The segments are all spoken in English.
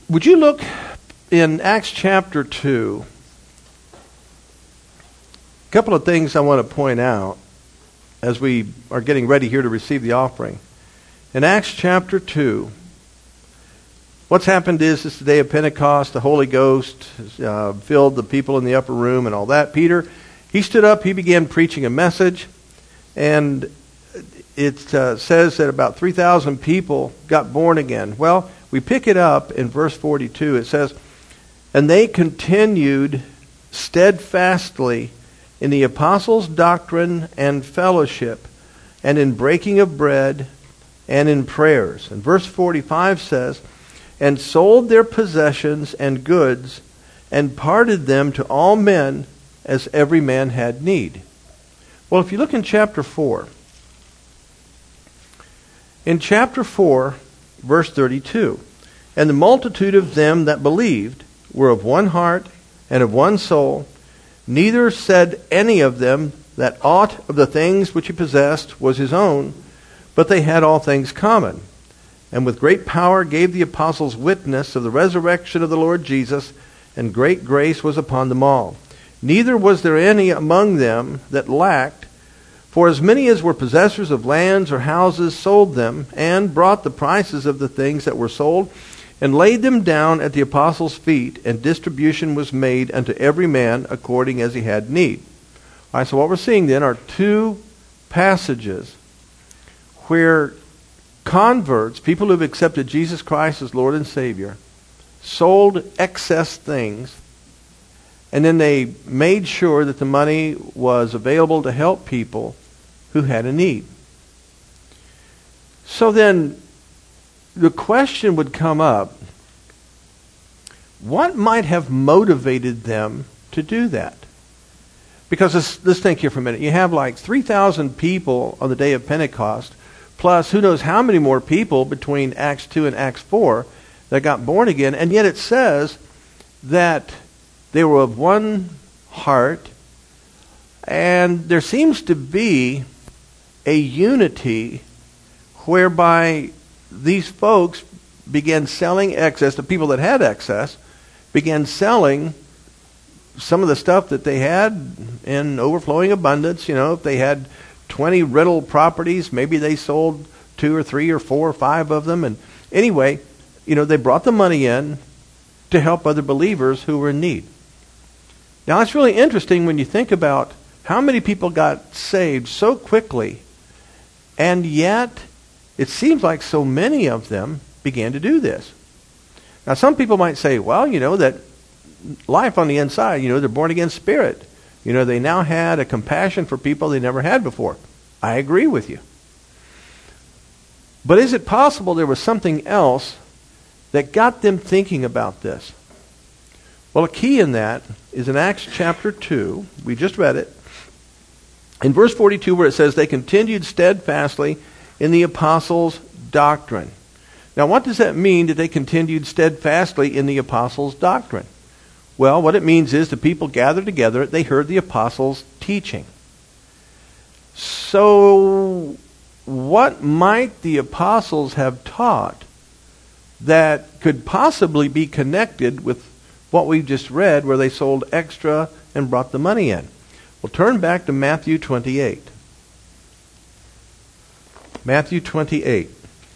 Would you look in Acts chapter 2? A couple of things I want to point out as we are getting ready here to receive the offering. In Acts chapter 2, what's happened is it's the day of Pentecost. The Holy Ghost filled the people in the upper room and all that. Peter, he stood up, he began preaching a message, and it says that about 3,000 people got born again. Well, we pick it up in verse 42. It says, "And they continued steadfastly in the apostles' doctrine and fellowship, and in breaking of bread, and in prayers." And verse 45 says, "And sold their possessions and goods, and parted them to all men, as every man had need." Well, if you look in chapter 4, in chapter 4, verse 32, "And the multitude of them that believed were of one heart and of one soul. Neither said any of them that aught of the things which he possessed was his own, but they had all things common. And with great power gave the apostles witness of the resurrection of the Lord Jesus, and great grace was upon them all. Neither was there any among them that lacked, for as many as were possessors of lands or houses sold them, and brought the prices of the things that were sold, and laid them down at the apostles' feet, and distribution was made unto every man according as he had need." All right, so what we're seeing then are two passages where converts, people who have accepted Jesus Christ as Lord and Savior, sold excess things, and then they made sure that the money was available to help people who had a need. So then the question would come up, what might have motivated them to do that? Because let's think here for a minute. You have like 3,000 people on the day of Pentecost, plus who knows how many more people between Acts 2 and Acts 4 that got born again, and yet it says that they were of one heart, and there seems to be a unity whereby these folks began selling excess. The people that had excess began selling some of the stuff that they had in overflowing abundance. You know, if they had 20 rental properties, maybe they sold 2 or 3 or 4 or 5 of them. And anyway, you know, they brought the money in to help other believers who were in need. Now, it's really interesting when you think about how many people got saved so quickly, and yet it seems like so many of them began to do this. Now, some people might say, well, you know, that life on the inside, you know, they're born again spirit. You know, they now had a compassion for people they never had before. I agree with you. But is it possible there was something else that got them thinking about this? Well, a key in that is in Acts chapter 2. We just read it. In verse 42 where it says, "They continued steadfastly in the apostles' doctrine." Now, what does that mean that they continued steadfastly in the apostles' doctrine? Well, what it means is the people gathered together, they heard the apostles' teaching. So, what might the apostles have taught that could possibly be connected with what we've just read, where they sold extra and brought the money in? Well, turn back to Matthew 28. Matthew 28.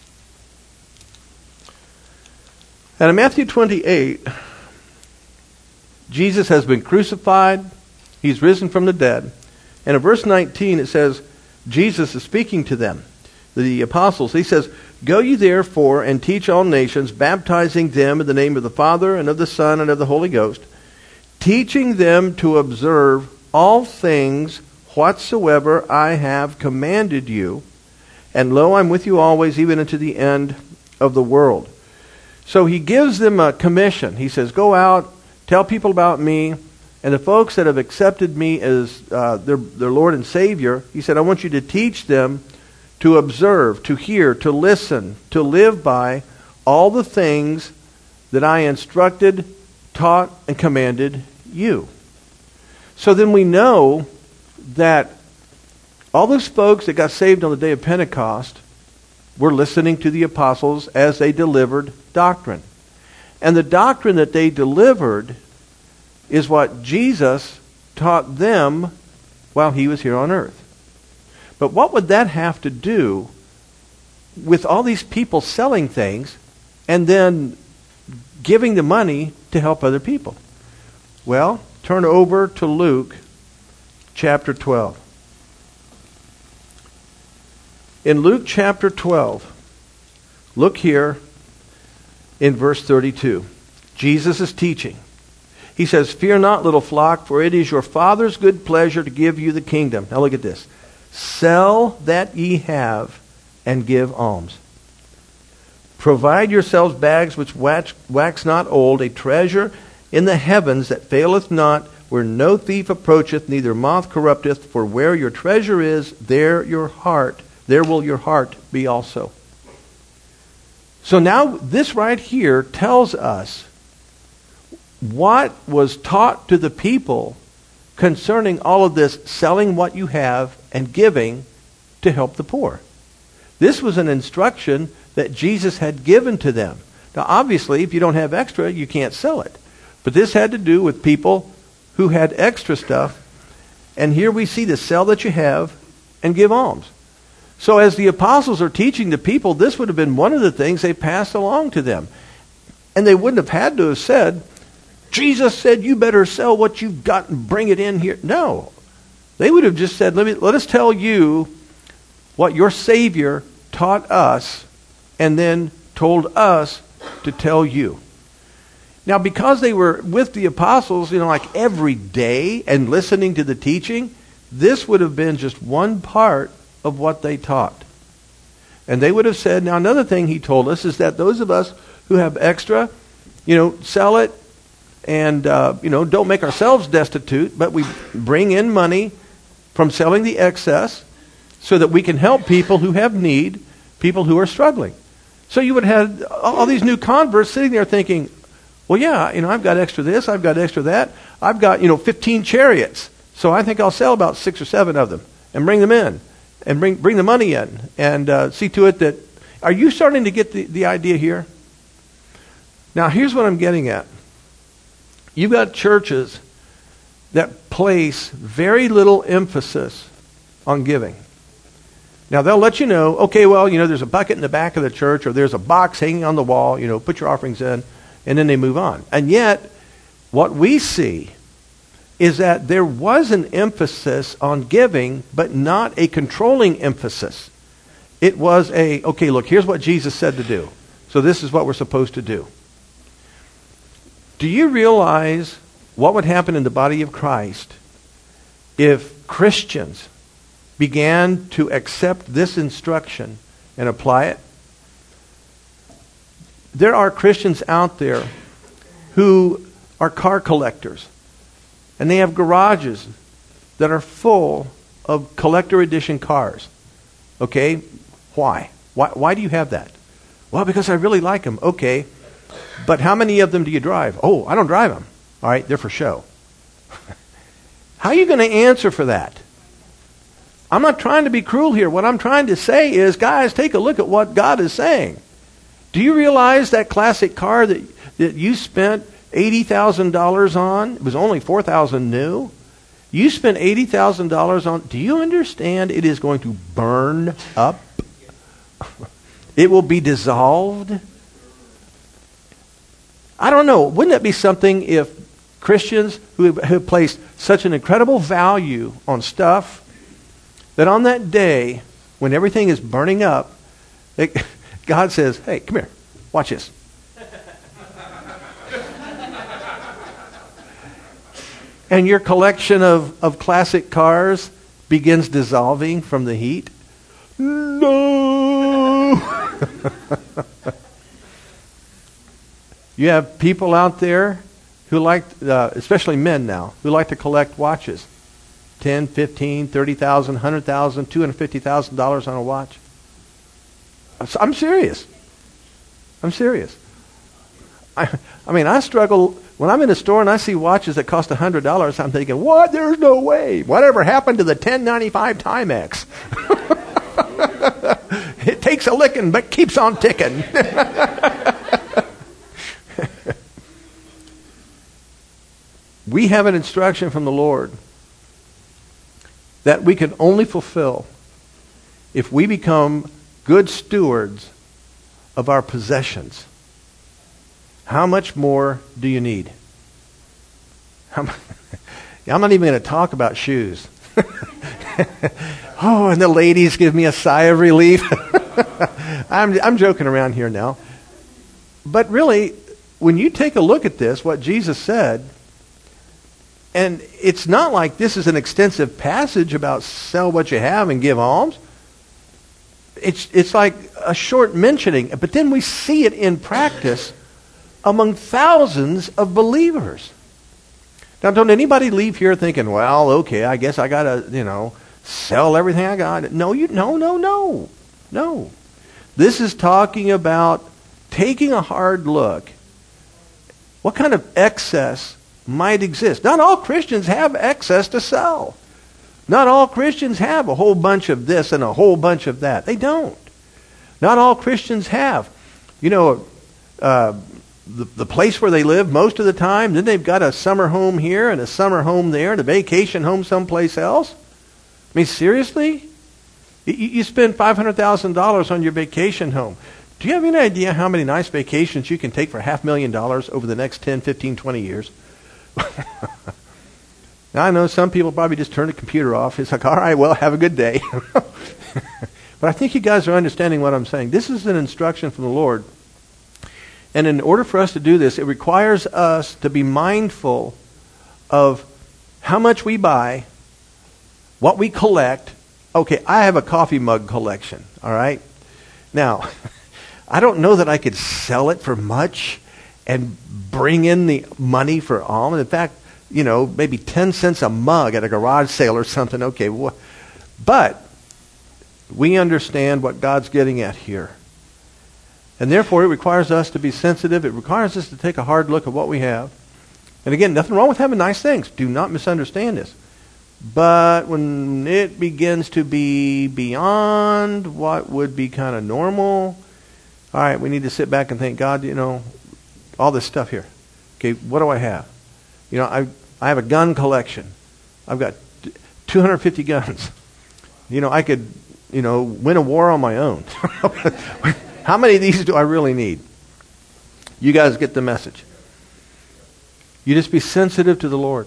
And in Matthew 28, Jesus has been crucified. He's risen from the dead. And in verse 19 it says, Jesus is speaking to them, the apostles. He says, "Go ye therefore and teach all nations, baptizing them in the name of the Father and of the Son and of the Holy Ghost, teaching them to observe all things whatsoever I have commanded you. And lo, I'm with you always, even unto the end of the world." So he gives them a commission. He says, go out, tell people about me, and the folks that have accepted me as their Lord and Savior, he said, I want you to teach them to observe, to hear, to listen, to live by all the things that I instructed, taught, and commanded you. So then we know that all those folks that got saved on the day of Pentecost were listening to the apostles as they delivered doctrine. And the doctrine that they delivered is what Jesus taught them while he was here on earth. But what would that have to do with all these people selling things and then giving the money to help other people? Well, turn over to Luke chapter 12. In Luke chapter 12, look here in verse 32. Jesus is teaching. He says, "Fear not, little flock, for it is your Father's good pleasure to give you the kingdom." Now look at this. "Sell that ye have and give alms. Provide yourselves bags which wax not old, a treasure in the heavens that faileth not, where no thief approacheth, neither moth corrupteth. For where your treasure is, there will your heart be also." So now this right here tells us what was taught to the people concerning all of this selling what you have and giving to help the poor. This was an instruction that Jesus had given to them. Now obviously, if you don't have extra, you can't sell it. But this had to do with people who had extra stuff. And here we see to sell that you have and give alms. So as the apostles are teaching the people, this would have been one of the things they passed along to them. And they wouldn't have had to have said, "Jesus said you better sell what you've got and bring it in here." No. They would have just said, let us tell you what your Savior taught us and then told us to tell you. Now, because they were with the apostles, like every day and listening to the teaching, this would have been just one part of what they taught. And they would have said, now another thing he told us is that those of us who have extra, sell it and, don't make ourselves destitute, but we bring in money from selling the excess so that we can help people who have need, people who are struggling. So you would have all these new converts sitting there thinking, well, yeah, I've got extra this, I've got extra that. I've got, 15 chariots. So I think I'll sell about 6 or 7 of them and bring them in and bring the money in and see to it that... Are you starting to get the idea here? Now, here's what I'm getting at. You've got churches that place very little emphasis on giving. Now, they'll let you know, okay, well, there's a bucket in the back of the church or there's a box hanging on the wall, put your offerings in, and then they move on. And yet, what we see is that there was an emphasis on giving, but not a controlling emphasis. It was okay, look, here's what Jesus said to do. So this is what we're supposed to do. Do you realize what would happen in the body of Christ if Christians began to accept this instruction and apply it? There are Christians out there who are car collectors, and they have garages that are full of collector edition cars. Okay? Why? Why do you have that? Well, because I really like them. Okay. But how many of them do you drive? Oh, I don't drive them. All right, they're for show. How are you going to answer for that? I'm not trying to be cruel here. What I'm trying to say is, guys, take a look at what God is saying. Do you realize that classic car that you spent $80,000 on? It was only $4,000 new. You spent $80,000 on. Do you understand it is going to burn up? It will be dissolved. I don't know. Wouldn't it be something if Christians who have placed such an incredible value on stuff that on that day when everything is burning up, God says, "Hey, come here. Watch this." And your collection of classic cars begins dissolving from the heat? No! You have people out there who like, especially men now, who like to collect watches. $10,000, $15,000, $30,000, $100,000, $250,000 on a watch. I'm serious. I'm serious. I mean, I struggle. When I'm in a store and I see watches that cost $100, I'm thinking, what? There's no way. Whatever happened to the 1095 Timex? It takes a licking, but keeps on ticking. We have an instruction from the Lord that we can only fulfill if we become good stewards of our possessions. How much more do you need? I'm not even going to talk about shoes. Oh, and the ladies give me a sigh of relief. I'm joking around here now. But really, when you take a look at this, what Jesus said, and it's not like this is an extensive passage about sell what you have and give alms. It's like a short mentioning, but then we see it in practice among thousands of believers. Now, don't anybody leave here thinking, well, okay, I guess I got to, sell everything I got. No. This is talking about taking a hard look. What kind of excess might exist? Not all Christians have excess to sell. Not all Christians have a whole bunch of this and a whole bunch of that. They don't. Not all Christians have, the place where they live most of the time. Then they've got a summer home here and a summer home there and a vacation home someplace else. I mean, seriously? You spend $500,000 on your vacation home. Do you have any idea how many nice vacations you can take for $500,000 over the next 10, 15, 20 years? Now, I know some people probably just turn the computer off. It's like, all right, well, have a good day. But I think you guys are understanding what I'm saying. This is an instruction from the Lord. And in order for us to do this, it requires us to be mindful of how much we buy, what we collect. Okay, I have a coffee mug collection, all right? Now, I don't know that I could sell it for much and bring in the money for alms. In fact, maybe 10 cents a mug at a garage sale or something. Okay, but we understand what God's getting at here. And therefore, it requires us to be sensitive. It requires us to take a hard look at what we have. And again, nothing wrong with having nice things. Do not misunderstand this. But when it begins to be beyond what would be kind of normal, all right, we need to sit back and think, God, all this stuff here. Okay, what do I have? I have a gun collection. I've got 250 guns. I could, win a war on my own. How many of these do I really need? You guys get the message. You just be sensitive to the Lord.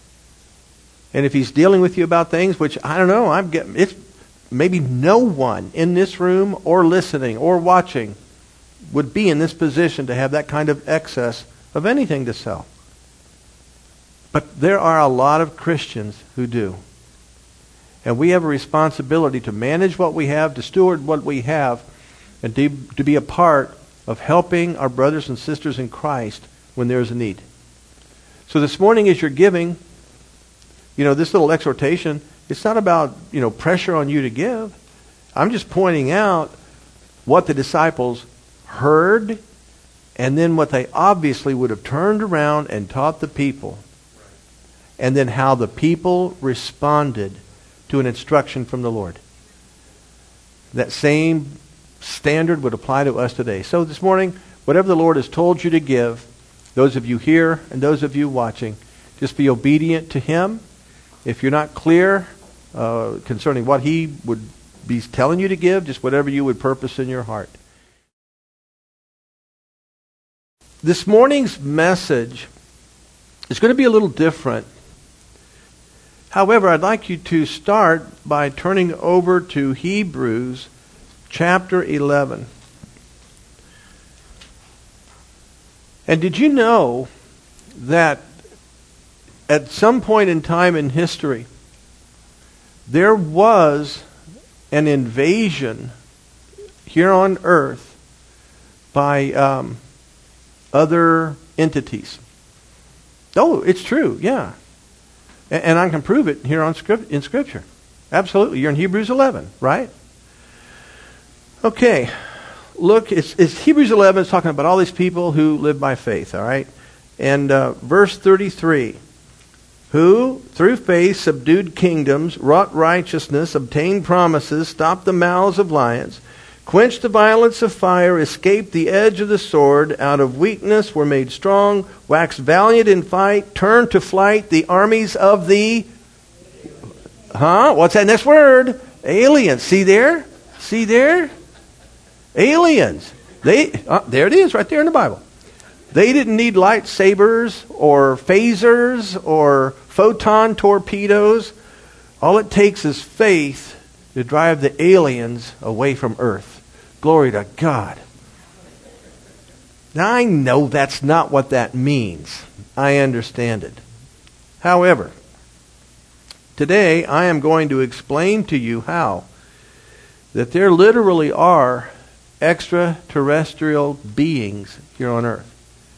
And if He's dealing with you about things, which I don't know, it's maybe no one in this room or listening or watching would be in this position to have that kind of excess of anything to sell. But there are a lot of Christians who do. And we have a responsibility to manage what we have, to steward what we have, and to be a part of helping our brothers and sisters in Christ when there is a need. So this morning as you're giving, this little exhortation, it's not about, pressure on you to give. I'm just pointing out what the disciples heard and then what they obviously would have turned around and taught the people. And then how the people responded to an instruction from the Lord. That same standard would apply to us today. So this morning, whatever the Lord has told you to give, those of you here and those of you watching, just be obedient to Him. If you're not clear concerning what He would be telling you to give, just whatever you would purpose in your heart. This morning's message is going to be a little different. However, I'd like you to start by turning over to Hebrews chapter 11. And did you know that at some point in time in history, there was an invasion here on earth by other entities? Oh, it's true, yeah. And I can prove it here in Scripture. Absolutely. You're in Hebrews 11, right? Okay. Look, it's Hebrews 11 is talking about all these people who live by faith, all right? And verse 33. Who, through faith, subdued kingdoms, wrought righteousness, obtained promises, stopped the mouths of lions, quenched the violence of fire, escaped the edge of the sword, out of weakness were made strong, waxed valiant in fight, turned to flight the armies of the... What's that next word? Aliens. See there? See there? Aliens. There it is, right there in the Bible. They didn't need lightsabers or phasers or photon torpedoes. All it takes is faith to drive the aliens away from Earth. Glory to God. Now I know that's not what that means. I understand it. However, today I am going to explain to you how that there literally are extraterrestrial beings here on Earth.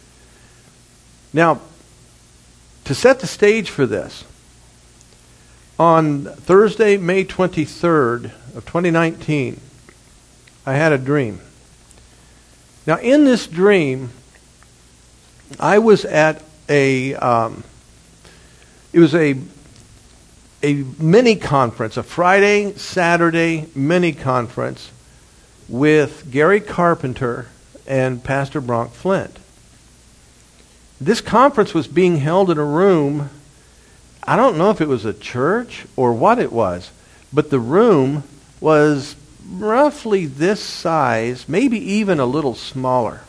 Now, to set the stage for this, on Thursday, May 23rd of 2019, I had a dream. Now, in this dream, I was at it was a mini conference, a Friday, Saturday mini conference with Gary Carpenter and Pastor Bronk Flint. This conference was being held in a room. I don't know if it was a church or what it was, but the room was roughly this size, maybe even a little smaller.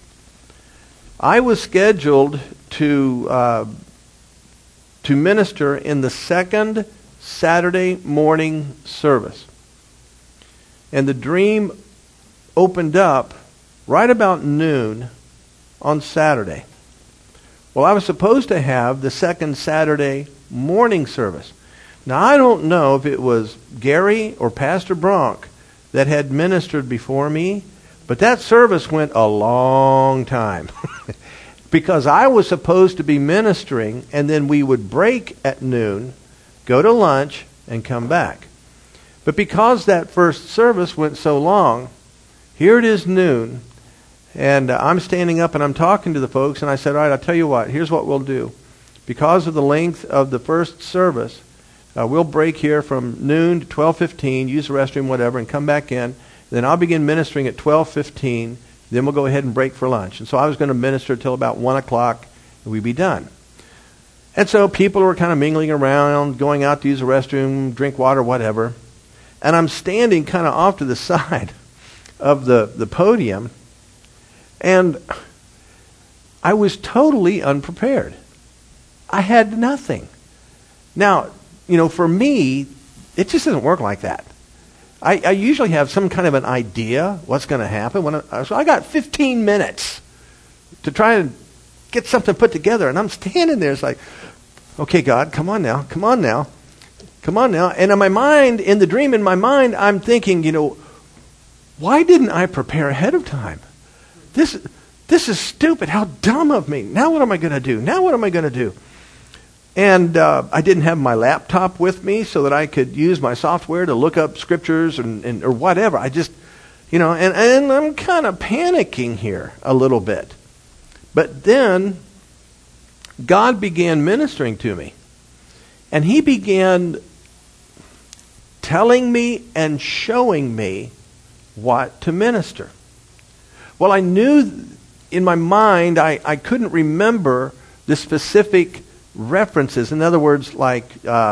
I was scheduled to minister in the second Saturday morning service. And the dream opened up right about noon on Saturday. Well, I was supposed to have the second Saturday morning service. Now, I don't know if it was Gary or Pastor Bronk that had ministered before me, but that service went a long time. Because I was supposed to be ministering, and then we would break at noon, go to lunch, and come back. But because that first service went so long, here it is noon, and I'm standing up and I'm talking to the folks, and I said, all right, I'll tell you what, here's what we'll do. Because of the length of the first service, we'll break here from noon to 12:15, use the restroom, whatever, and come back in. Then I'll begin ministering at 12:15. Then we'll go ahead and break for lunch. And so I was going to minister till about 1 o'clock, and we'd be done. And so people were kind of mingling around, going out to use the restroom, drink water, whatever. And I'm standing kind of off to the side of the podium, and I was totally unprepared. I had nothing. Now, for me, it just doesn't work like that. I usually have some kind of an idea what's going to happen. So I got 15 minutes to try and get something put together. And I'm standing there. It's like, okay, God, come on now. Come on now. Come on now. And in my mind, in the dream, in my mind, I'm thinking, why didn't I prepare ahead of time? This is stupid. How dumb of me. Now what am I going to do? Now what am I going to do? And I didn't have my laptop with me so that I could use my software to look up scriptures or whatever. I just, and I'm kind of panicking here a little bit. But then God began ministering to me. And He began telling me and showing me what to minister. Well, I knew in my mind I couldn't remember the specific references. In other words, like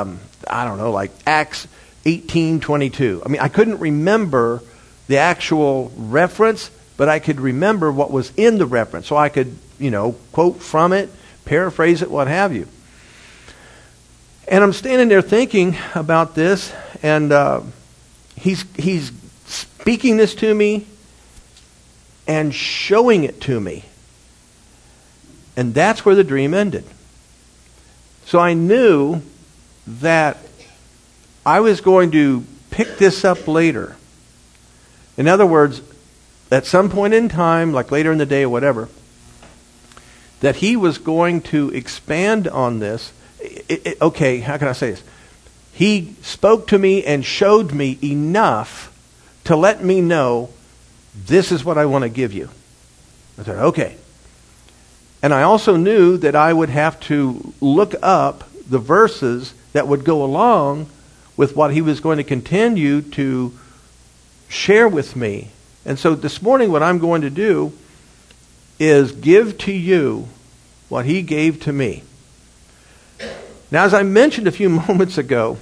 Acts 18:22. I mean, I couldn't remember the actual reference, but I could remember what was in the reference. So I could, quote from it, paraphrase it, what have you. And I'm standing there thinking about this, and he's speaking this to me and showing it to me. And that's where the dream ended. So I knew that I was going to pick this up later. In other words, at some point in time, like later in the day or whatever, that He was going to expand on this. Okay, how can I say this? He spoke to me and showed me enough to let me know, this is what I want to give you. I said, okay. And I also knew that I would have to look up the verses that would go along with what He was going to continue to share with me And so this morning what I'm going to do is give to you what he gave to me. Now, as I mentioned a few moments ago,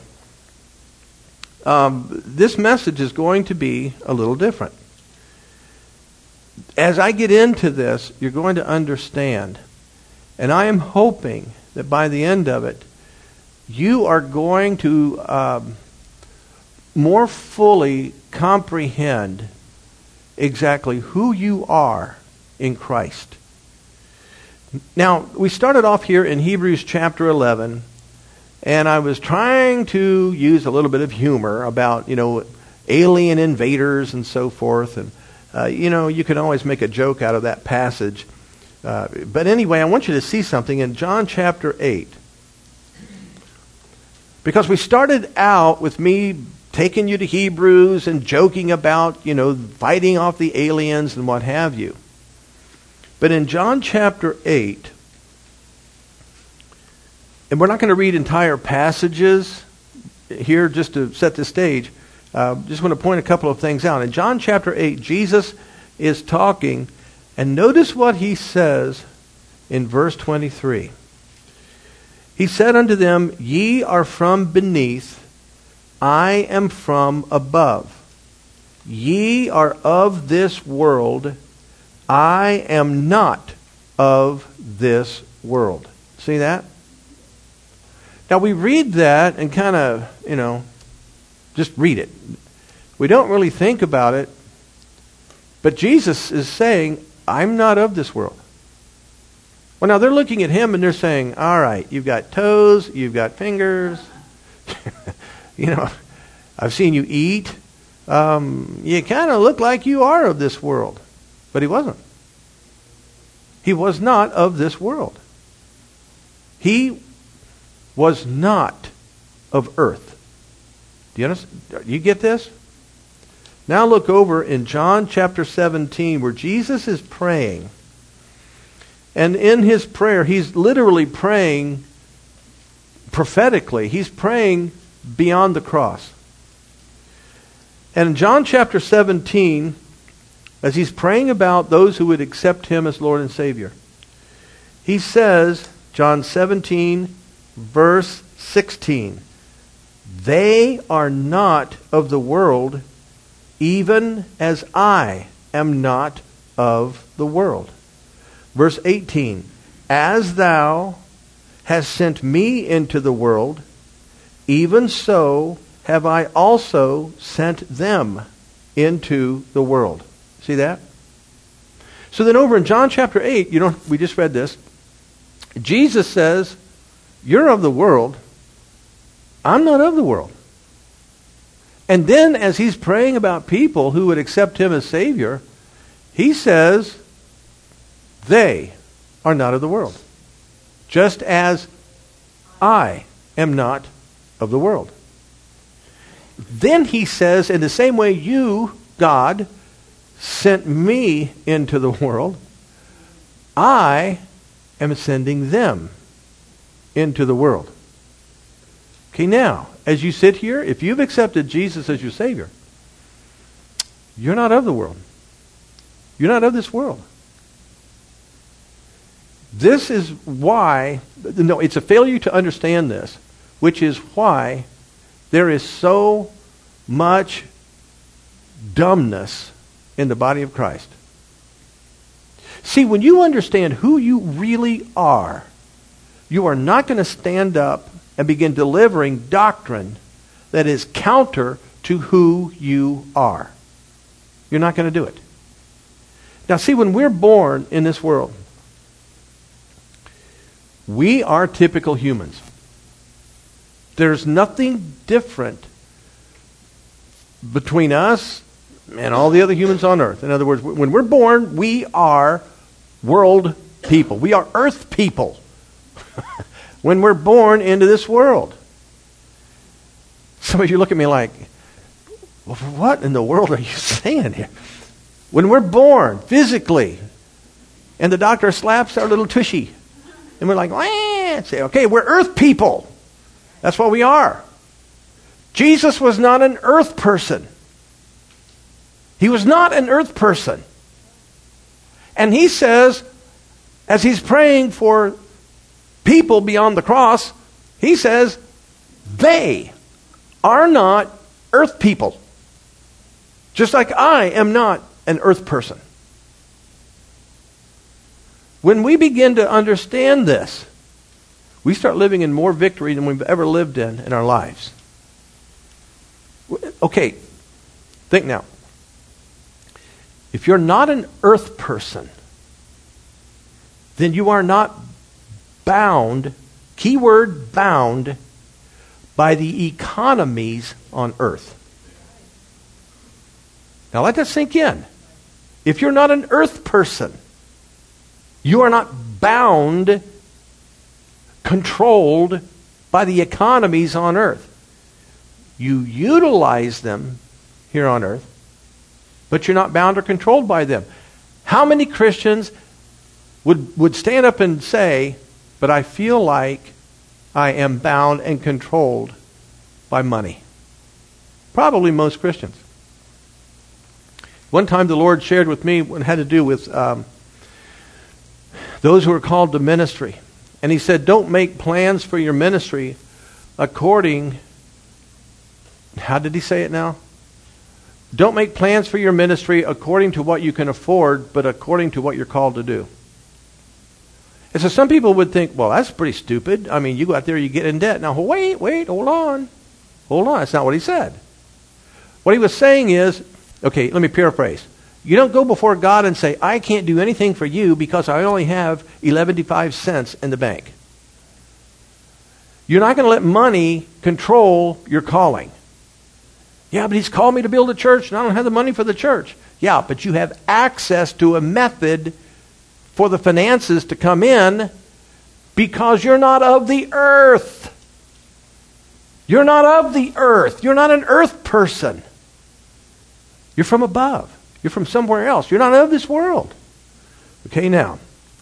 this message is going to be a little different. As I get into this, you're going to understand. And I am hoping that by the end of it, you are going to more fully comprehend exactly who you are in Christ. Now, we started off here in Hebrews chapter 11, and I was trying to use a little bit of humor about, alien invaders and so forth. And, you can always make a joke out of that passage. But anyway, I want you to see something in John chapter 8. Because we started out with me taking you to Hebrews and joking about, fighting off the aliens and what have you. But in John chapter 8, and we're not going to read entire passages here just to set the stage. Just want to point a couple of things out. In John chapter 8, Jesus is talking, and notice what he says in verse 23. He said unto them, Ye are from beneath, I am from above. Ye are of this world, I am not of this world. See that? Now we read that and kind of, just read it. We don't really think about it. But Jesus is saying, I'm not of this world. Well, now they're looking at him and they're saying, all right, you've got toes, you've got fingers. I've seen you eat. You kind of look like you are of this world. But he wasn't. He was not of this world. He was not of earth. Do you understand? You get this? Now look over in John chapter 17 where Jesus is praying. And in his prayer, he's literally praying prophetically. He's praying beyond the cross. And in John chapter 17, as he's praying about those who would accept him as Lord and Savior, he says, John 17, verse 16, They are not of the world, even as I am not of the world. Verse 18, As thou hast sent me into the world, even so have I also sent them into the world. See that? So then over in John chapter 8, we just read this. Jesus says, You're of the world. I'm not of the world. And then as he's praying about people who would accept him as Savior, he says, They are not of the world. Just as I am not of the world. Then he says, in the same way you, God, sent me into the world, I am sending them into the world. Okay, now, as you sit here, if you've accepted Jesus as your Savior, you're not of the world. You're not of this world. This is why, it's a failure to understand this, which is why there is so much dumbness in the body of Christ. See, when you understand who you really are, you are not going to stand up and begin delivering doctrine that is counter to who you are. You're not going to do it. Now, see, when we're born in this world, we are typical humans. There's nothing different between us and all the other humans on earth. In other words, when we're born, we are world people. We are earth people. When we're born into this world. Some of you look at me like, well, what in the world are you saying here? When we're born physically, and the doctor slaps our little tushy, and we're like, wah, say, okay, we're earth people. That's what we are. Jesus was not an earth person. He was not an earth person. And he says, as he's praying for people beyond the cross, he says, they are not earth people. Just like I am not an earth person. When we begin to understand this, we start living in more victory than we've ever lived in our lives. Okay, think now. If you're not an earth person, then you are not bound, keyword bound, by the economies on earth. Now let that sink in. If you're not an earth person, you are not bound, controlled by the economies on earth. You utilize them here on earth, but you're not bound or controlled by them. How many Christians would stand up and say, but I feel like I am bound and controlled by money? Probably most Christians. One time the Lord shared with me what had to do with those who are called to ministry. And he said, don't make plans for your ministry according, how did he say it now? Don't make plans for your ministry according to what you can afford, but according to what you're called to do. And so some people would think, well, that's pretty stupid. I mean, you go out there, you get in debt. Now, wait, hold on. Hold on. That's not what he said. What he was saying is, okay, let me paraphrase. You don't go before God and say, I can't do anything for you because I only have 11.5 cents in the bank. You're not going to let money control your calling. Yeah, but he's called me to build a church and I don't have the money for the church. Yeah, but you have access to a method for the finances to come in because you're not of the earth. You're not of the earth. You're not an earth person. You're from above. You're from somewhere else. You're not of this world. Okay, now,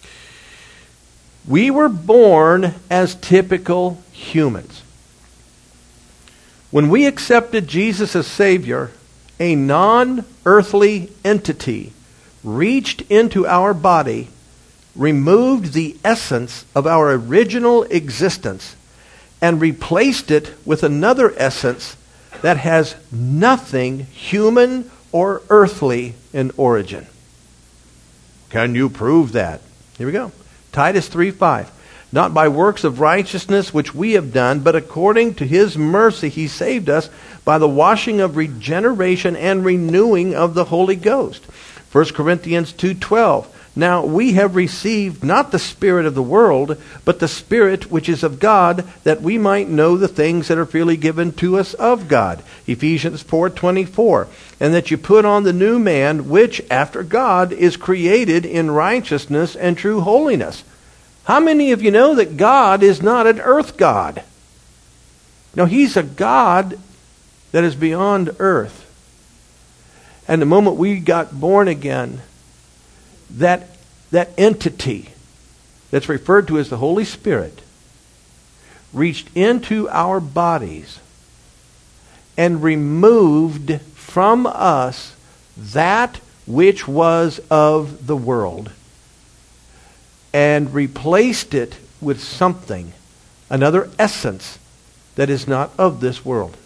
we were born as typical humans. When we accepted Jesus as Savior, a non-earthly entity reached into our body, removed the essence of our original existence, and replaced it with another essence that has nothing human or earthly in origin. Can you prove that? Here we go. Titus 3:5. Not by works of righteousness which we have done, but according to his mercy he saved us by the washing of regeneration and renewing of the Holy Ghost. 1 Corinthians 2:12. Now we have received not the spirit of the world, but the Spirit which is of God, that we might know the things that are freely given to us of God. Ephesians 4:24. And that you put on the new man, which after God is created in righteousness and true holiness. How many of you know that God is not an earth God? No, he's a God that is beyond earth. And the moment we got born again, that entity that's referred to as the Holy Spirit reached into our bodies and removed from us that which was of the world and replaced it with something, another essence that is not of this world.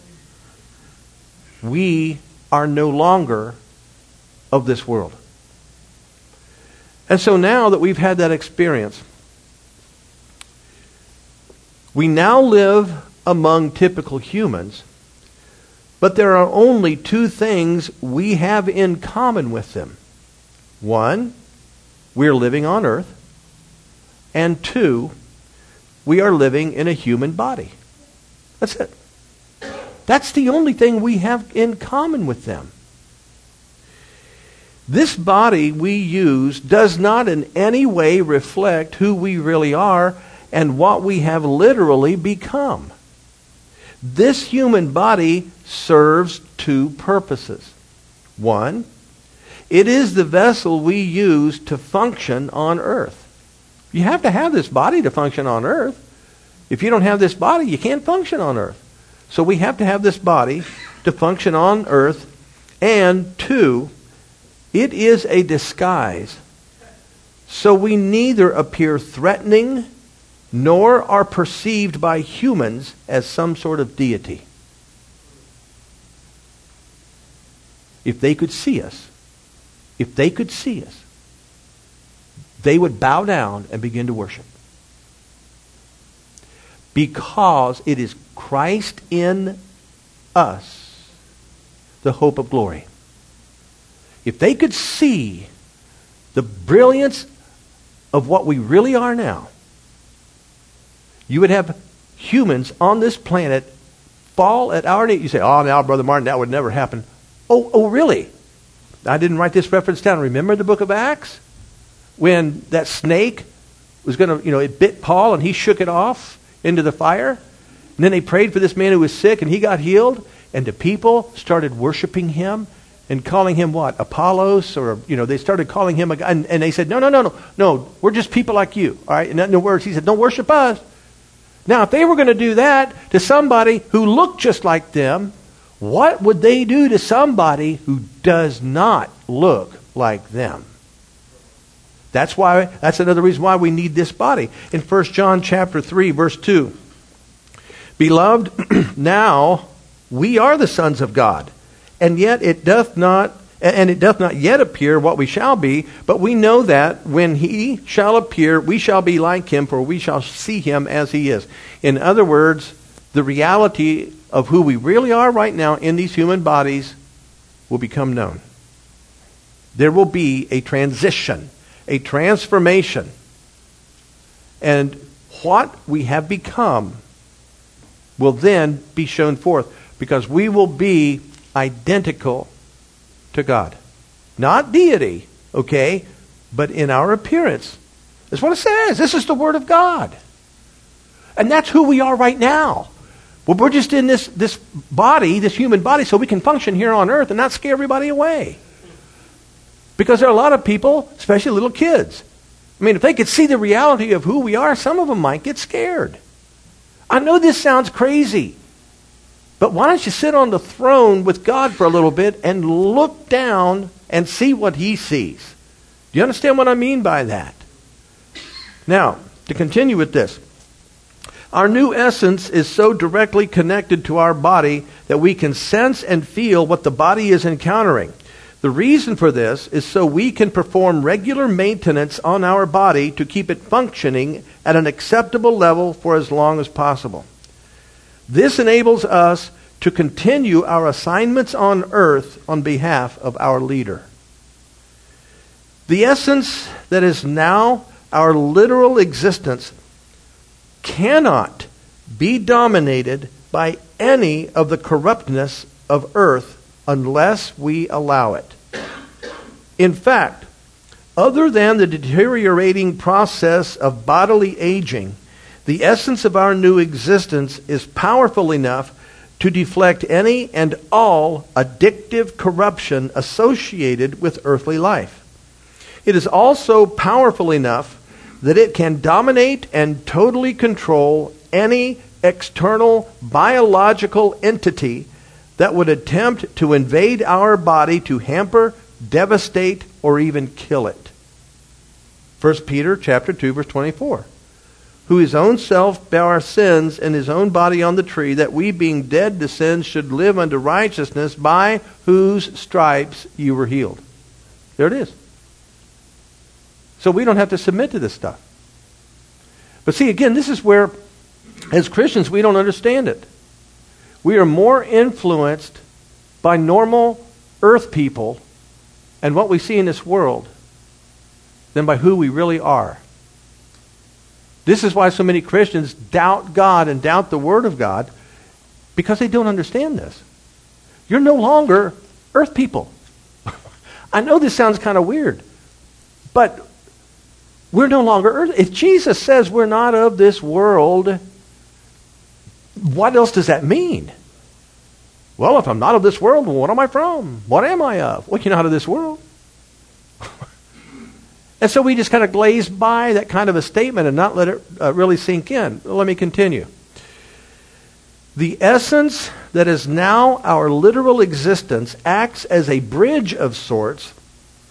We are no longer of this world. And so now that we've had that experience, we now live among typical humans, but there are only two things we have in common with them. One, we're living on earth. And two, we are living in a human body. That's it. That's the only thing we have in common with them. This body we use does not in any way reflect who we really are and what we have literally become. This human body serves two purposes. One, it is the vessel we use to function on earth. You have to have this body to function on earth. If you don't have this body, you can't function on earth. So we have to have this body to function on earth. And two, It is a disguise. So we neither appear threatening nor are perceived by humans as some sort of deity. If they could see us, they would bow down and begin to worship. Because it is Christ in us, the hope of glory. If they could see the brilliance of what we really are now, you would have humans on this planet fall at our knee. You say, oh, now, Brother Martin, that would never happen. Oh, really? I didn't write this reference down. Remember the book of Acts? When that snake was going to, it bit Paul and he shook it off into the fire. And then they prayed for this man who was sick and he got healed. And the people started worshiping him and calling him what? Apollos? Or, they started calling him a guy. And they said, no, we're just people like you. All right? In other words, he said, don't worship us. Now, if they were going to do that to somebody who looked just like them, what would they do to somebody who does not look like them? That's another reason why we need this body. In 1 John chapter 3, verse 2. Beloved, now we are the sons of God, and it doth not yet appear what we shall be, but we know that when he shall appear, we shall be like him, for we shall see him as he is. In other words, the reality of who we really are right now in these human bodies will become known. There will be a transition, a transformation. And what we have become will then be shown forth, because we will be identical to God. Not deity, okay, but in our appearance. That's what it says. This is the Word of God. And that's who we are right now. Well, we're just in this body, this human body, so we can function here on earth and not scare everybody away. Because there are a lot of people, especially little kids. I mean, if they could see the reality of who we are, some of them might get scared. I know this sounds crazy, but why don't you sit on the throne with God for a little bit and look down and see what he sees? Do you understand what I mean by that? Now, to continue with this. Our new essence is so directly connected to our body that we can sense and feel what the body is encountering. The reason for this is so we can perform regular maintenance on our body to keep it functioning at an acceptable level for as long as possible. This enables us to continue our assignments on earth on behalf of our leader. The essence that is now our literal existence cannot be dominated by any of the corruptness of earth unless we allow it. In fact, other than the deteriorating process of bodily aging, the essence of our new existence is powerful enough to deflect any and all addictive corruption associated with earthly life. It is also powerful enough that it can dominate and totally control any external biological entity that would attempt to invade our body to hamper, devastate, or even kill it. 1 Peter chapter 2, verse 24. Who his own self bare our sins in his own body on the tree, that we being dead to sins should live unto righteousness, by whose stripes you were healed. There it is. So we don't have to submit to this stuff. But see, again, this is where, as Christians, we don't understand it. We are more influenced by normal earth people and what we see in this world than by who we really are. This is why so many Christians doubt God and doubt the Word of God, because they don't understand this. You're no longer earth people. I know this sounds kind of weird, but we're no longer earth. If Jesus says we're not of this world, what else does that mean? Well, if I'm not of this world, what am I from? What am I of? Well, you're not of this world. And so we just kind of glaze by that kind of a statement and not let it really sink in. Let me continue. The essence that is now our literal existence acts as a bridge of sorts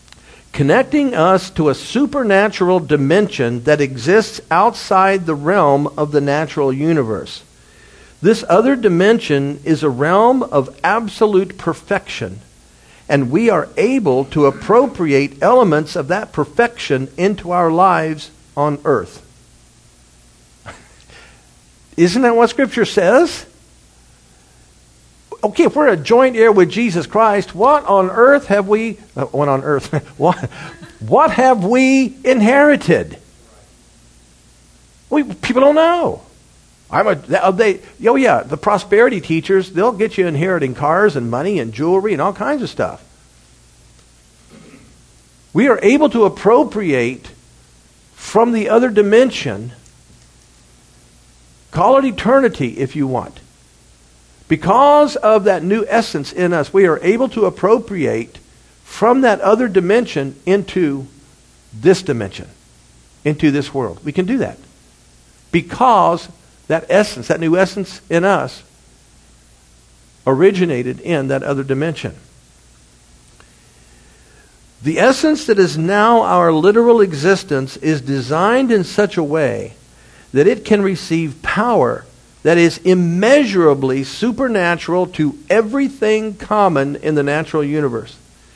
connecting us to a supernatural dimension that exists outside the realm of the natural universe. This other dimension is a realm of absolute perfection, and we are able to appropriate elements of that perfection into our lives on earth. Isn't that what Scripture says? Okay, if we're a joint heir with Jesus Christ, what on earth have we... what have we inherited? People don't know. The prosperity teachers, they'll get you inheriting cars and money and jewelry and all kinds of stuff. We are able to appropriate from the other dimension, call it eternity if you want. Because of that new essence in us, we are able to appropriate from that other dimension into this dimension, into this world. We can do that. Because that essence, that new essence in us, originated in that other dimension. The essence that is now our literal existence is designed in such a way that it can receive power that is immeasurably supernatural to everything common in the natural universe.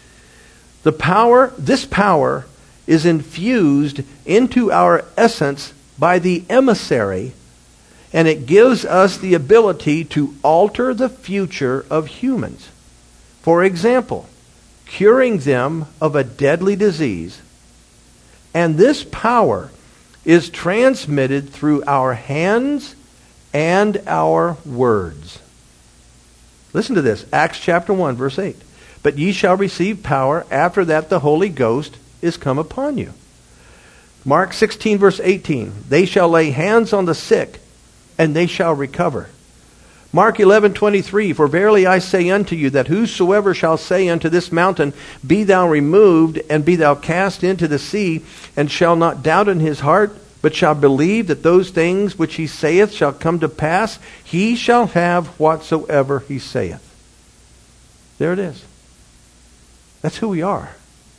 This power is infused into our essence by the emissary, and it gives us the ability to alter the future of humans. For example, curing them of a deadly disease. And this power is transmitted through our hands and our words. Listen to this. Acts chapter 1, verse 8. But ye shall receive power after that the Holy Ghost is come upon you. Mark 16, verse 18. They shall lay hands on the sick, and they shall recover. Mark 11:23, for verily I say unto you, that whosoever shall say unto this mountain, be thou removed, and be thou cast into the sea, and shall not doubt in his heart, but shall believe that those things which he saith shall come to pass, he shall have whatsoever he saith. There it is. That's who we are.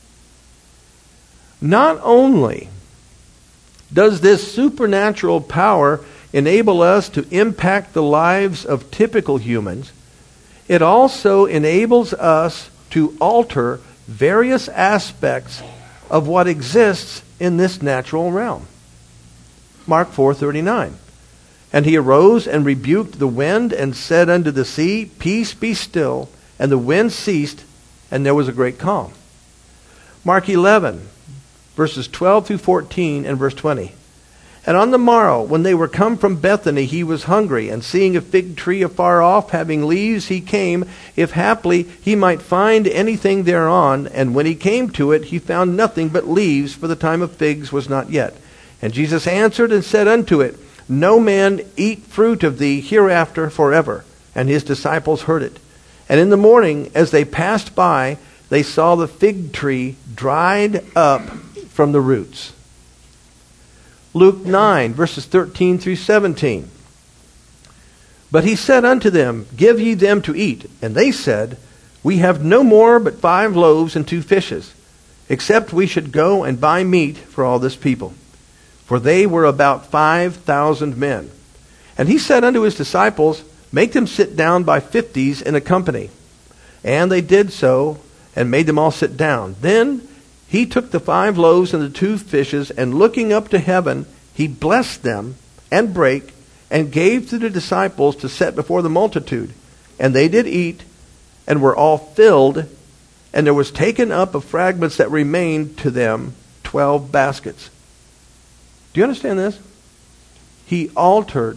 Not only does this supernatural power enable us to impact the lives of typical humans, it also enables us to alter various aspects of what exists in this natural realm. Mark 4:39. And he arose and rebuked the wind and said unto the sea, Peace, be still. And the wind ceased, and there was a great calm. Mark 11, verses 12 through 14 and verse 20. And on the morrow, when they were come from Bethany, he was hungry, and seeing a fig tree afar off, having leaves, he came, if haply he might find anything thereon. And when he came to it, he found nothing but leaves, for the time of figs was not yet. And Jesus answered and said unto it, No man eat fruit of thee hereafter forever. And his disciples heard it. And in the morning, as they passed by, they saw the fig tree dried up from the roots. Luke 9, verses 13 through 17. But he said unto them, Give ye them to eat. And they said, We have no more but 5 loaves and 2 fishes, except we should go and buy meat for all this people. For they were about 5,000 men. And he said unto his disciples, Make them sit down by 50s in a company. And they did so, and made them all sit down. Then he took the 5 loaves and the 2 fishes, and looking up to heaven, he blessed them, and brake, and gave to the disciples to set before the multitude. And they did eat, and were all filled, and there was taken up of fragments that remained to them 12 baskets. Do you understand this? He altered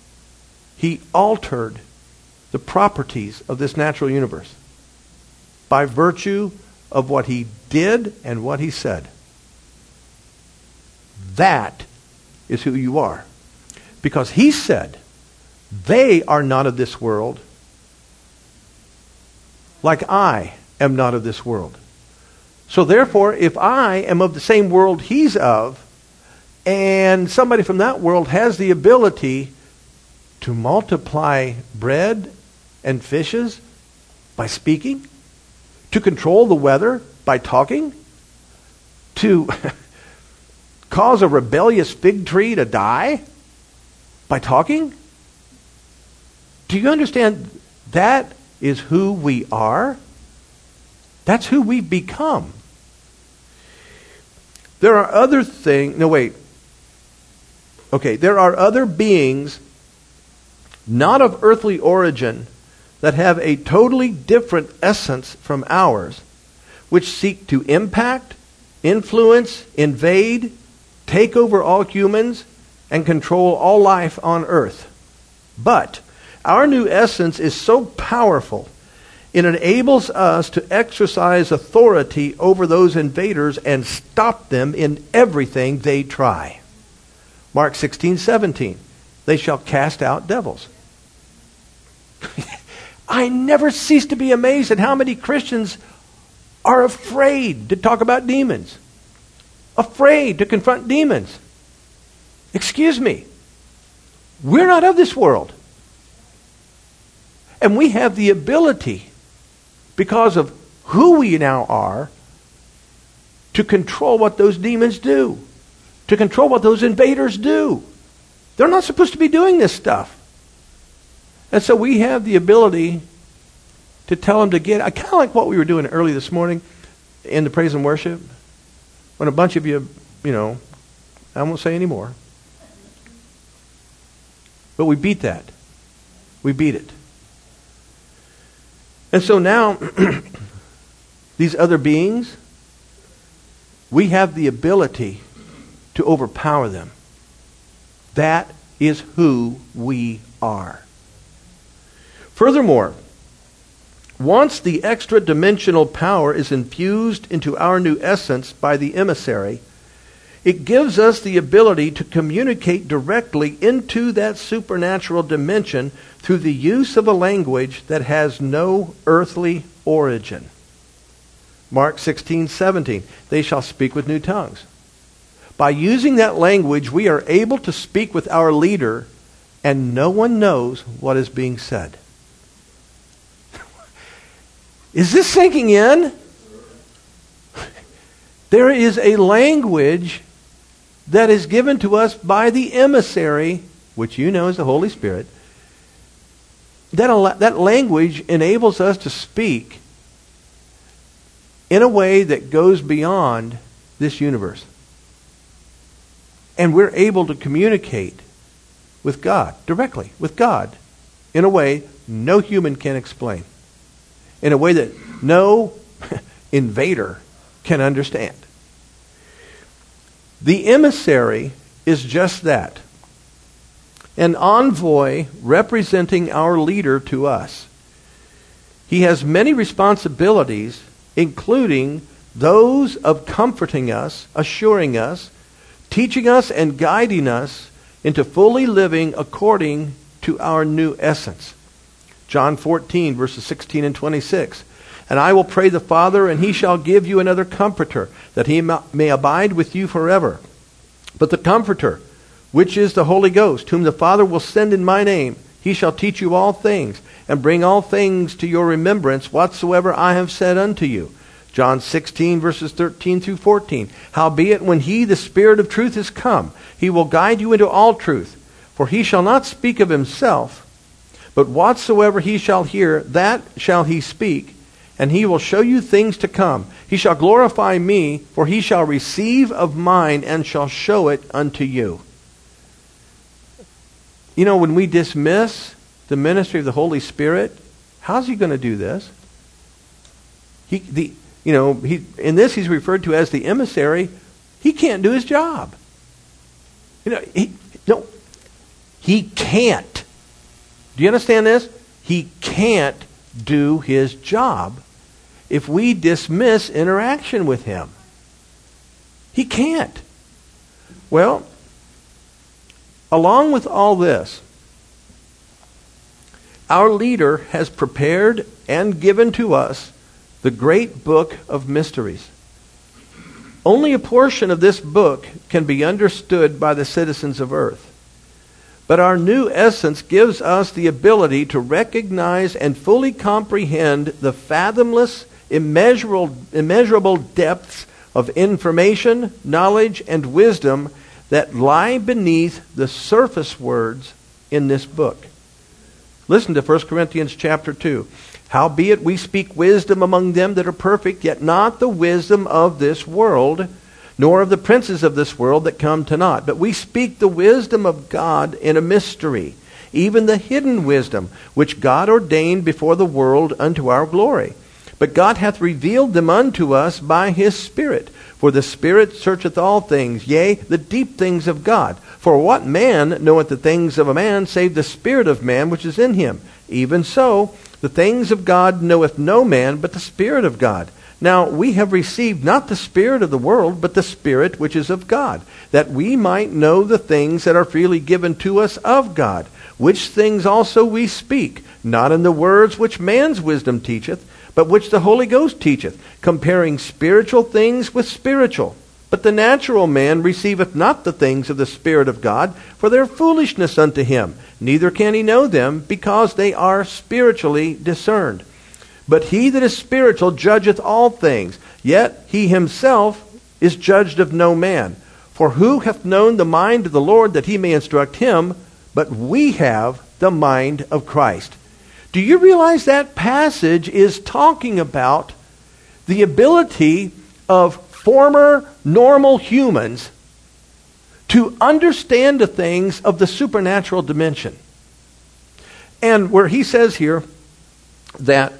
the properties of this natural universe by virtue of what he did and what he said. That is who you are. Because he said, they are not of this world, like I am not of this world. So therefore, if I am of the same world he's of, and somebody from that world has the ability to multiply bread and fishes by speaking, to control the weather by talking, to cause a rebellious fig tree to die by talking? Do you understand? That is who we are. That's who we've become. There are other things. No, wait. Okay, there are other beings not of earthly origin that have a totally different essence from ours, which seek to impact, influence, invade, take over all humans, and control all life on earth. But our new essence is so powerful, it enables us to exercise authority over those invaders and stop them in everything they try. Mark 16:17. They shall cast out devils. I never cease to be amazed at how many Christians are afraid to talk about demons. Afraid to confront demons. Excuse me. We're not of this world. And we have the ability, because of who we now are, to control what those demons do. To control what those invaders do. They're not supposed to be doing this stuff. And so we have the ability to tell them to get... I kind of like what we were doing early this morning in the praise and worship. When a bunch of you, I won't say any more. But we beat that. We beat it. And so now, these other beings, we have the ability to overpower them. That is who we are. Furthermore, once the extra-dimensional power is infused into our new essence by the emissary, it gives us the ability to communicate directly into that supernatural dimension through the use of a language that has no earthly origin. Mark 16:17, they shall speak with new tongues. By using that language, we are able to speak with our leader, and no one knows what is being said. Is this sinking in? There is a language that is given to us by the emissary, which you know is the Holy Spirit. That language enables us to speak in a way that goes beyond this universe. And we're able to communicate with God, directly with God, in a way no human can explain. In a way that no invader can understand. The emissary is just that. An envoy representing our leader to us. He has many responsibilities, including those of comforting us, assuring us, teaching us and guiding us into fully living according to our new essence. John 14, verses 16 and 26. And I will pray the Father, and he shall give you another comforter, that he may abide with you forever. But the Comforter, which is the Holy Ghost, whom the Father will send in my name, he shall teach you all things, and bring all things to your remembrance whatsoever I have said unto you. John 16, verses 13 through 14. Howbeit, when he, the Spirit of truth, is come, he will guide you into all truth. For he shall not speak of himself, but whatsoever he shall hear, that shall he speak, and he will show you things to come. He shall glorify me, for he shall receive of mine, and shall show it unto you. You know, when we dismiss the ministry of the Holy Spirit, how's he going to do this? In this he's referred to as the emissary. He can't do his job. He can't. Do you understand this? He can't do his job if we dismiss interaction with him. He can't. Well, along with all this, our leader has prepared and given to us the great book of mysteries. Only a portion of this book can be understood by the citizens of earth. But our new essence gives us the ability to recognize and fully comprehend the fathomless, immeasurable depths of information, knowledge, and wisdom that lie beneath the surface words in this book. Listen to 1 Corinthians chapter 2. Howbeit we speak wisdom among them that are perfect, yet not the wisdom of this world, nor of the princes of this world that come to naught. But we speak the wisdom of God in a mystery, even the hidden wisdom, which God ordained before the world unto our glory. But God hath revealed them unto us by his Spirit. For the Spirit searcheth all things, yea, the deep things of God. For what man knoweth the things of a man, save the spirit of man which is in him? Even so, the things of God knoweth no man, but the Spirit of God. Now we have received not the spirit of the world, but the Spirit which is of God, that we might know the things that are freely given to us of God. Which things also we speak, not in the words which man's wisdom teacheth, but which the Holy Ghost teacheth, comparing spiritual things with spiritual. But the natural man receiveth not the things of the Spirit of God, for they are foolishness unto him. Neither can he know them, because they are spiritually discerned. But he that is spiritual judgeth all things, yet he himself is judged of no man. For who hath known the mind of the Lord, that he may instruct him? But we have the mind of Christ. Do you realize that passage is talking about the ability of former normal humans to understand the things of the supernatural dimension? And where he says here that,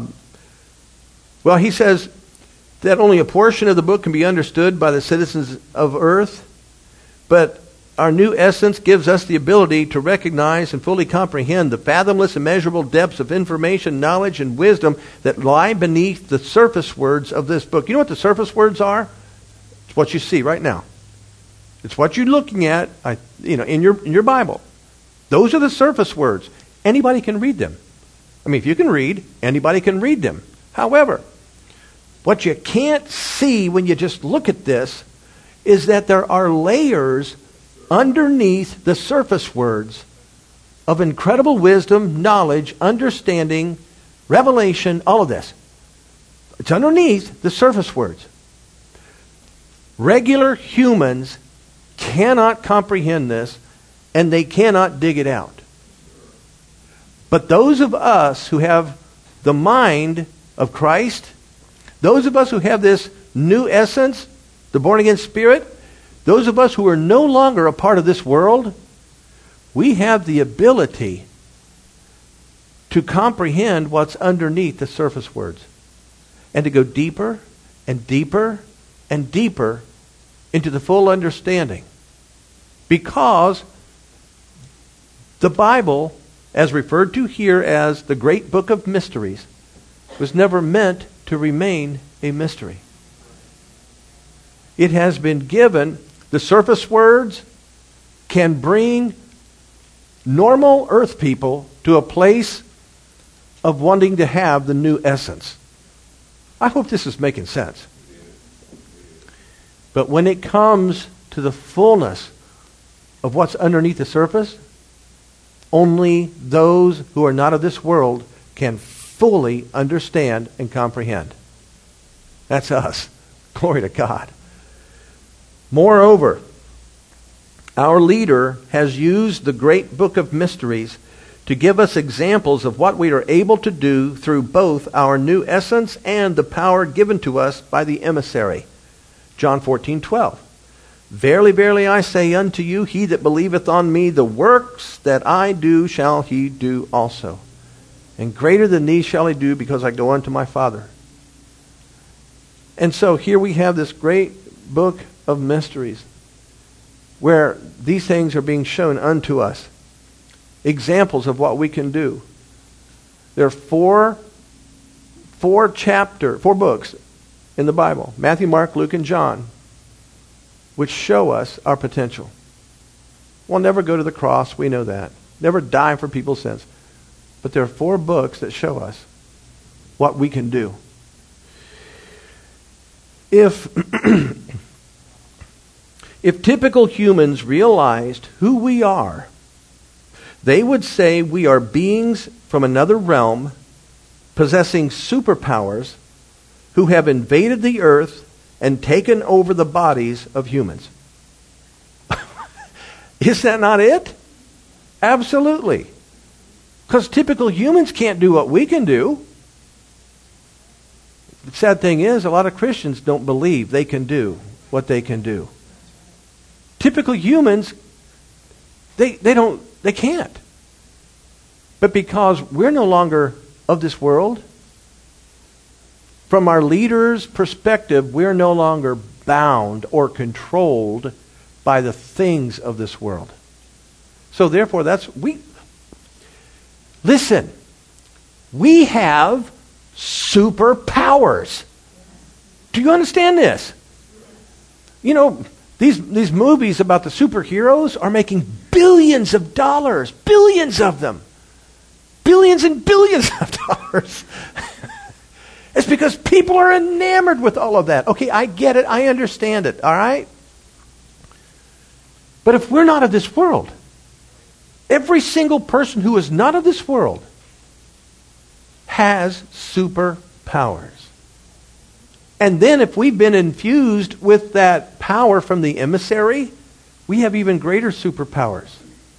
he says that only a portion of the book can be understood by the citizens of earth, but our new essence gives us the ability to recognize and fully comprehend the fathomless, immeasurable depths of information, knowledge, and wisdom that lie beneath the surface words of this book. You know what the surface words are? It's what you see right now. It's what you're looking at, in your Bible. Those are the surface words. Anybody can read them. I mean, if you can read, anybody can read them. However, what you can't see when you just look at this is that there are layers underneath the surface words of incredible wisdom, knowledge, understanding, revelation, all of this. It's underneath the surface words. Regular humans cannot comprehend this, and they cannot dig it out. But those of us who have the mind of Christ, those of us who have this new essence, the born-again spirit, those of us who are no longer a part of this world, we have the ability to comprehend what's underneath the surface words and to go deeper and deeper and deeper into the full understanding. Because the Bible, as referred to here as the great book of mysteries, was never meant to remain a mystery. It has been given. The surface words can bring normal earth people to a place of wanting to have the new essence. I hope this is making sense. But when it comes to the fullness of what's underneath the surface, only those who are not of this world can fully understand and comprehend. That's us. Glory to God. Moreover, our leader has used the great book of mysteries to give us examples of what we are able to do through both our new essence and the power given to us by the emissary. John 14:12. Verily, verily, I say unto you, he that believeth on me, the works that I do shall he do also. And greater than these shall he do, because I go unto my Father. And so here we have this great book of mysteries where these things are being shown unto us. Examples of what we can do. There are four books in the Bible, Matthew, Mark, Luke, and John, which show us our potential. We'll never go to the cross, we know that. Never die for people's sins. But there are 4 books that show us what we can do. If typical humans realized who we are, they would say we are beings from another realm, possessing superpowers, who have invaded the earth and taken over the bodies of humans. Is that not it? Absolutely. Because typical humans can't do what we can do. The sad thing is, a lot of Christians don't believe they can do what they can do. Typical humans, they can't. But because we're no longer of this world, from our leaders' perspective, we're no longer bound or controlled by the things of this world. So therefore, listen, we have superpowers. Do you understand this? You know, these movies about the superheroes are making billions of dollars, billions of them. Billions and billions of dollars. It's because people are enamored with all of that. Okay, I get it. I understand it. All right? But if we're not of this world, every single person who is not of this world has superpowers. And then if we've been infused with that power from the emissary, we have even greater superpowers.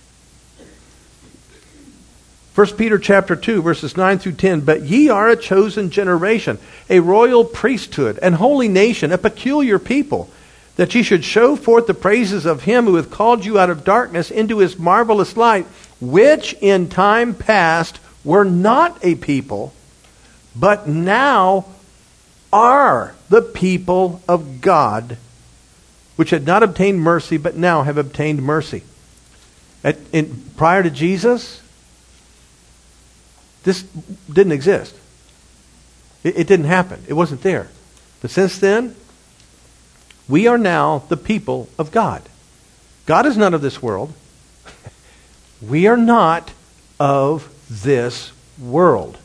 1 Peter chapter 2, verses 9 through 10. But ye are a chosen generation, a royal priesthood, an holy nation, a peculiar people, that ye should show forth the praises of him who hath called you out of darkness into his marvelous light, which in time past were not a people, but now are the people of God, which had not obtained mercy, but now have obtained mercy. Prior to Jesus, this didn't exist. It didn't happen. It wasn't there. But since then, we are now the people of God. God is not of this world. We are not of this world.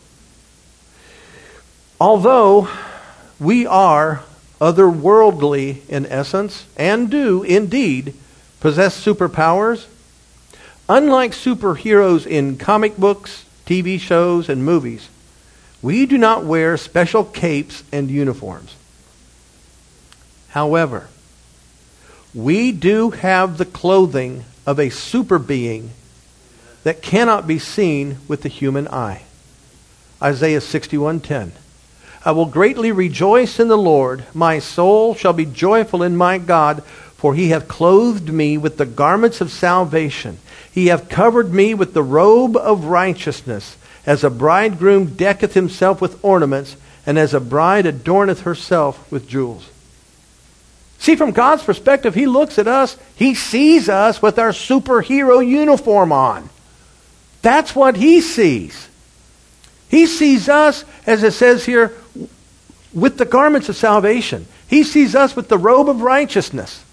Although we are otherworldly in essence, and do indeed possess superpowers, unlike superheroes in comic books, TV shows, and movies, we do not wear special capes and uniforms. However, we do have the clothing of a super being that cannot be seen with the human eye. Isaiah 61:10. I will greatly rejoice in the Lord. My soul shall be joyful in my God, for he hath clothed me with the garments of salvation. He hath covered me with the robe of righteousness, as a bridegroom decketh himself with ornaments, and as a bride adorneth herself with jewels. See, from God's perspective, he looks at us, he sees us with our superhero uniform on. That's what he sees. He sees us, as it says here, with the garments of salvation. He sees us with the robe of righteousness.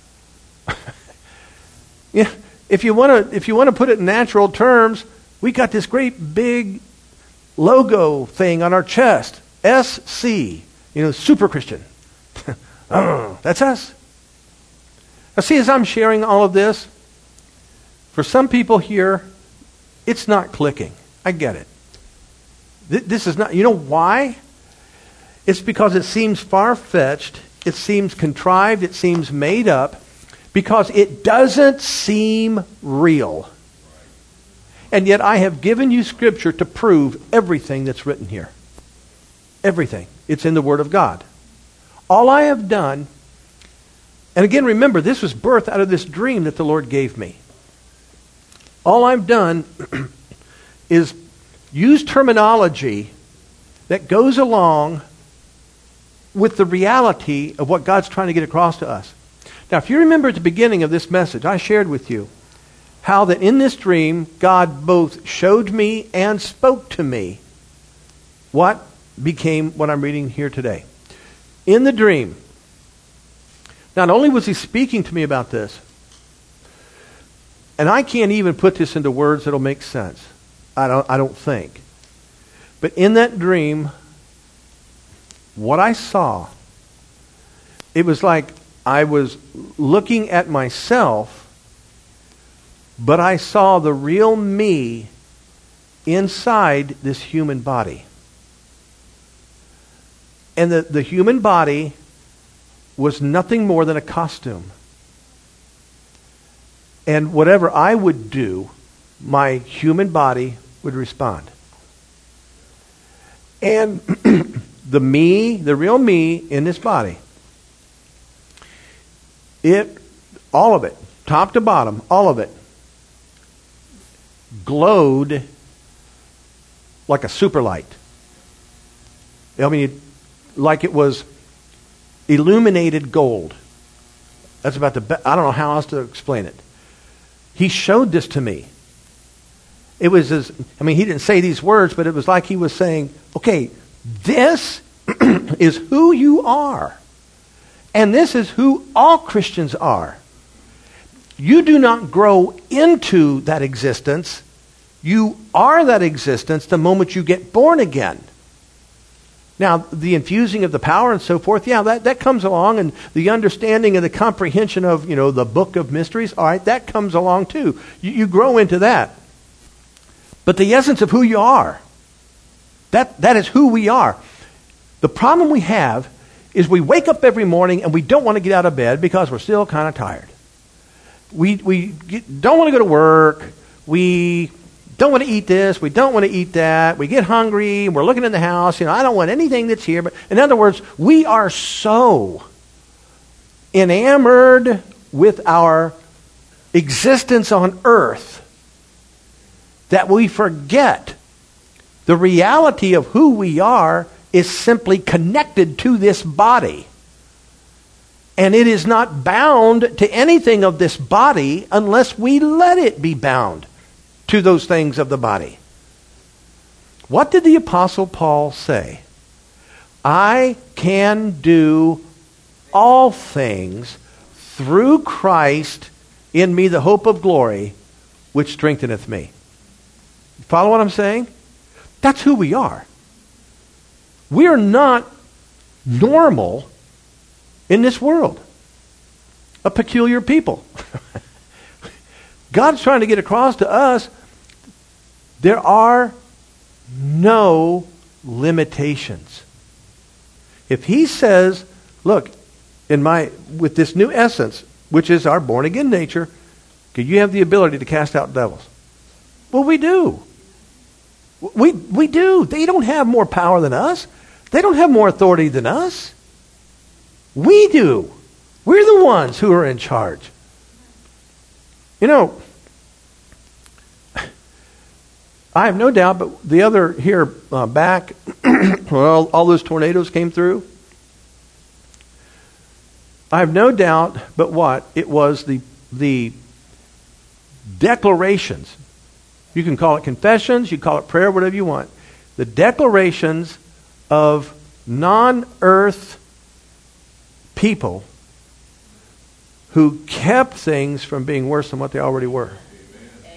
Yeah, if you want to put it in natural terms, we got this great big logo thing on our chest. SC, super Christian. That's us. Now see, as I'm sharing all of this, for some people here, it's not clicking. I get it. This is not, you know why? It's because it seems far-fetched, it seems contrived, it seems made up, because it doesn't seem real. And yet I have given you Scripture to prove everything that's written here. Everything. It's in the Word of God. All I have done, and again remember, this was birthed out of this dream that the Lord gave me. All I've done is use terminology that goes along with the reality of what God's trying to get across to us. Now, if you remember at the beginning of this message, I shared with you how that in this dream, God both showed me and spoke to me what became what I'm reading here today. In the dream, not only was he speaking to me about this, and I can't even put this into words that'll make sense. I don't think. But in that dream, what I saw, it was like I was looking at myself, but I saw the real me inside this human body. And the human body was nothing more than a costume. And whatever I would do, my human body would respond. And the me, the real me in this body, all of it, top to bottom, all of it, glowed like a super light. I mean, like it was illuminated gold. That's about I don't know how else to explain it. He showed this to me. It was he didn't say these words, but it was like he was saying, okay, this is who you are. And this is who all Christians are. You do not grow into that existence. You are that existence the moment you get born again. Now, the infusing of the power and so forth, that comes along, and the understanding and the comprehension of, the book of mysteries, all right, that comes along too. You grow into that. But the essence of who you are, that is who we are. The problem we have is we wake up every morning and we don't want to get out of bed because we're still kind of tired. We don't want to go to work. We don't want to eat this. We don't want to eat that. We get hungry. We're looking in the house. I don't want anything that's here. But in other words, we are so enamored with our existence on earth that we forget the reality of who we are is simply connected to this body. And it is not bound to anything of this body unless we let it be bound to those things of the body. What did the Apostle Paul say? I can do all things through Christ in me, the hope of glory, which strengtheneth me. You follow what I'm saying? That's who we are. We are not normal in this world. A peculiar people. God's trying to get across to us, there are no limitations. If he says, look, with this new essence, which is our born again nature, you have the ability to cast out devils. Well, we do. We do. They don't have more power than us. They don't have more authority than us. We do. We're the ones who are in charge. I have no doubt, but the other here back, when all those tornadoes came through, I have no doubt, but what? It was the declarations. You can call it confessions, you call it prayer, whatever you want. The declarations of non-earth people who kept things from being worse than what they already were. Amen.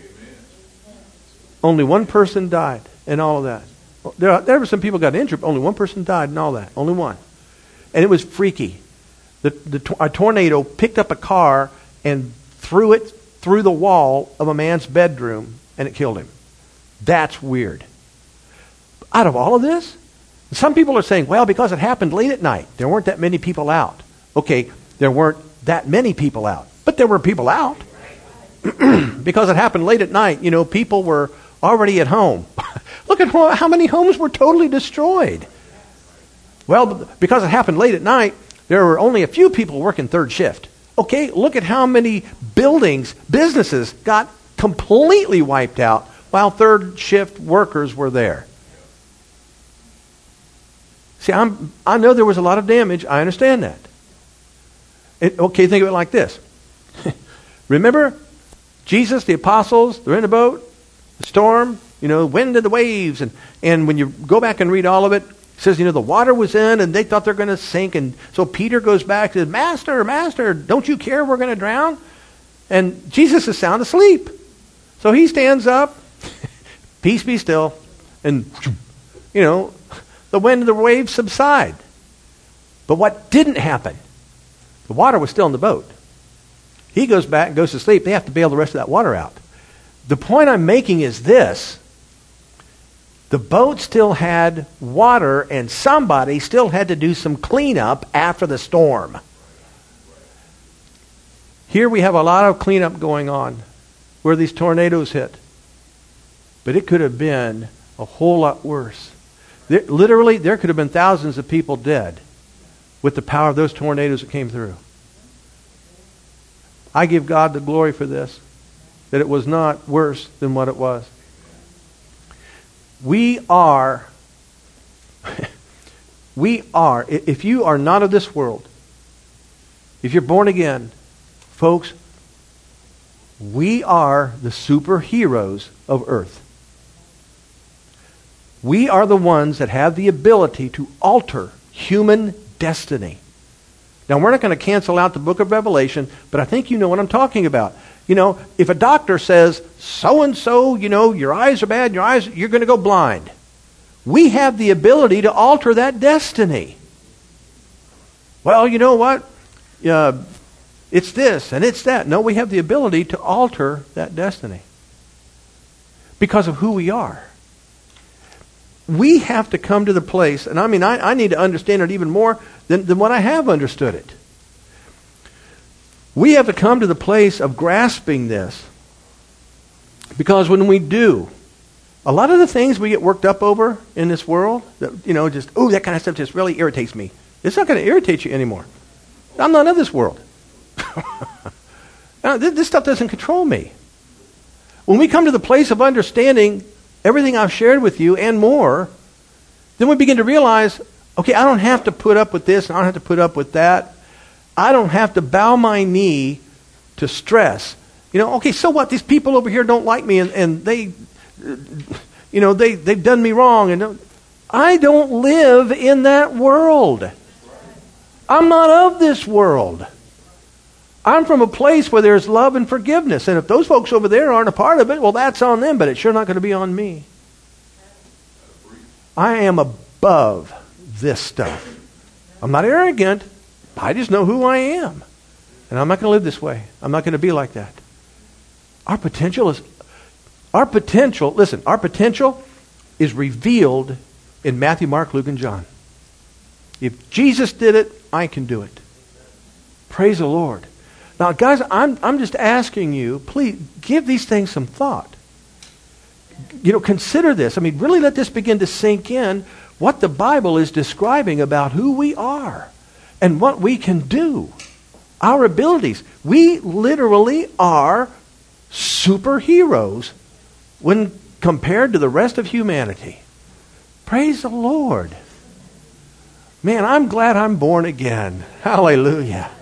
Only one person died in all of that. There were some people got injured, but only one person died in all that. Only one. And it was freaky. A tornado picked up a car and threw it through the wall of a man's bedroom, and it killed him. That's weird. Out of all of this, some people are saying, well, because it happened late at night, there weren't that many people out. Okay, there weren't that many people out, but there were people out. Because it happened late at night, people were already at home. Look at how many homes were totally destroyed. Well, because it happened late at night, there were only a few people working third shift. Okay, look at how many businesses got completely wiped out while third shift workers were there. See, I know there was a lot of damage. I understand that. Okay, think of it like this. Remember, Jesus, the apostles, they're in the boat, the storm, wind and the waves. And when you go back and read all of it, it says, the water was in and they thought they're going to sink. And so Peter goes back and says, Master, don't you care we're going to drown? And Jesus is sound asleep. So he stands up, peace be still, and, the wind and the waves subside. But what didn't happen? The water was still in the boat. He goes back and goes to sleep. They have to bail the rest of that water out. The point I'm making is this. The boat still had water, and somebody still had to do some cleanup after the storm. Here we have a lot of cleanup going on where these tornadoes hit. But it could have been a whole lot worse. There could have been thousands of people dead with the power of those tornadoes that came through. I give God the glory for this, that it was not worse than what it was. We are, if you are not of this world, if you're born again, folks, we are the superheroes of earth. We are the ones that have the ability to alter human destiny. Now, we're not going to cancel out the book of Revelation, but I think you know what I'm talking about. You know, if a doctor says, so-and-so, you know, your eyes are bad, you're going to go blind. We have the ability to alter that destiny. Well, you know what? It's this and it's that. No, we have the ability to alter that destiny because of who we are. We have to come to the place, and I need to understand it even more than what I have understood it. We have to come to the place of grasping this. Because when we do, a lot of the things we get worked up over in this world, that, you know, just, that kind of stuff just really irritates me. It's not going to irritate you anymore. I'm not of this world. This stuff doesn't control me. When we come to the place of understanding everything I've shared with you and more, then we begin to realize, okay, I don't have to put up with this, and I don't have to put up with that. I don't have to bow my knee to stress. You know, okay, so what? These people over here don't like me, and they, you know, they've done me wrong. And I don't live in that world. I'm not of this world. I'm from a place where there's love and forgiveness. And if those folks over there aren't a part of it, well, that's on them, but it's sure not going to be on me. I am above this stuff. I'm not arrogant. I just know who I am. And I'm not going to live this way. I'm not going to be like that. Our potential is revealed in Matthew, Mark, Luke, and John. If Jesus did it, I can do it. Praise the Lord. Now, guys, I'm just asking you, please give these things some thought. You know, consider this. I mean, really let this begin to sink in what the Bible is describing about who we are and what we can do. Our abilities. We literally are superheroes when compared to the rest of humanity. Praise the Lord. Man, I'm glad I'm born again. Hallelujah.